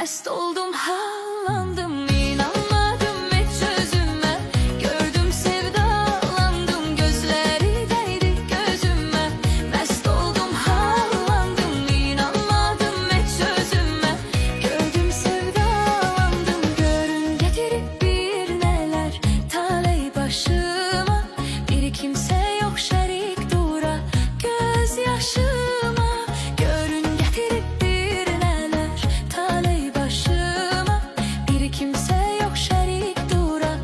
Mest oldum, havalandım, inanmadım hiç özüme. Gördüm, sevdalandım, gözleri değdi gözüme. Mest oldum, havalandım, inanmadım hiç özüme. Gördüm, sevdalandım, görün getirip bir neler taley başıma. Bir kimse yok şerik dura gözyaşıma. Görün getirip bir neler taley başıma. Bir kimse yok şerik dura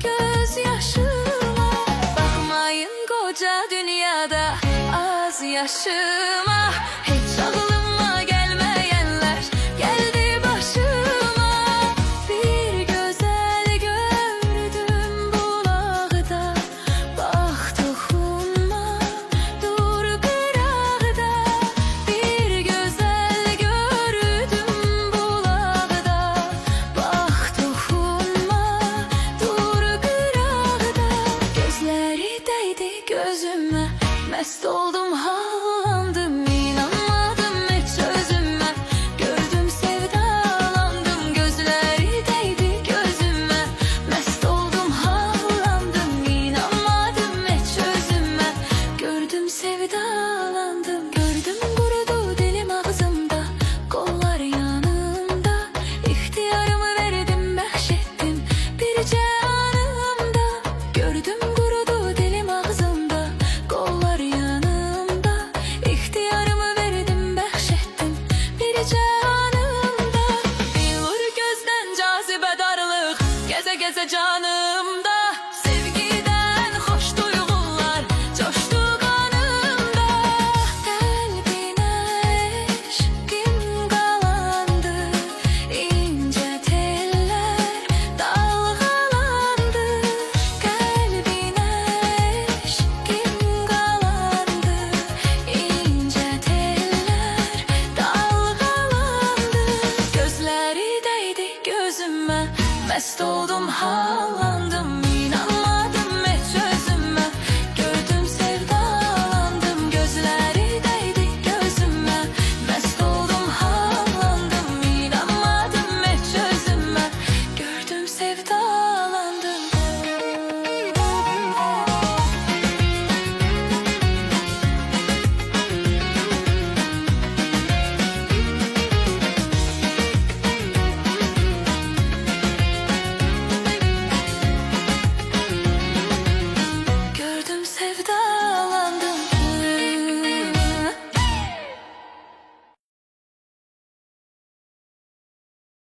gözyaşıma. Bakmayın koca dünyada az yaşıma. Hiç aklıma gelmeyenler geldi başıma. Bir güzel gördüm bulakta, bak dokunma dur kırağda. Bir güzel gördüm bulakta, bak dokunma dur kırağda. Gözleri değdi gözüme, mest oldum, havalandım, inanmadım hiç özüme. Gördüm, sevdalandım, gözleri değdi gözüme. Mest oldum, havalandım, inanmadım hiç özüme. Gördüm, sevdalandım, gördüm kurudu dilim ağzımda, kollar yanımda. İhtiyarımı verdim, bahşettim birce anımda. Gördüm, kurudu dilim ağzımda, kollar yanımda. İhtiyarımı verdim, bahşettim birce anımda. Bilur gözden cazibe darlık, geze geze canımda. Sevgiden hoş duygular coştu kanımda. Kalbine eşkim kalandı, ince teller dalgalandı. Kalbine eşkim kalandı, ince teller dalgalandı. Gözleri değdi gözüme, mest oldum,